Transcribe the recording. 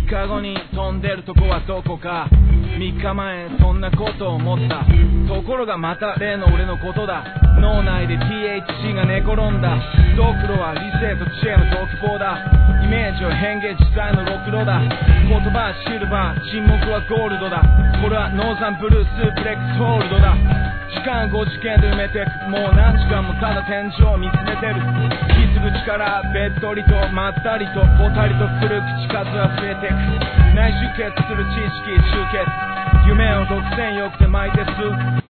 日後に飛んでるとこはどこか。3日前そんなことを思った。ところがまた例の俺のことだ。脳内で THC が寝転んだ。ドクロは理性と知恵の独房だ。イメージは変幻自在のろくろだ。言葉はシルバー、沈黙はゴールドだ。これはノーザンブルースープレックスホールドだ。時間5次元で埋めてく。もう何時間もただ天井を見つめてる。引き継ぐ力べっとりとまったりとぼたりとくる口数は増えてく。内出血する知識集結。夢を独占欲で巻いて吸う。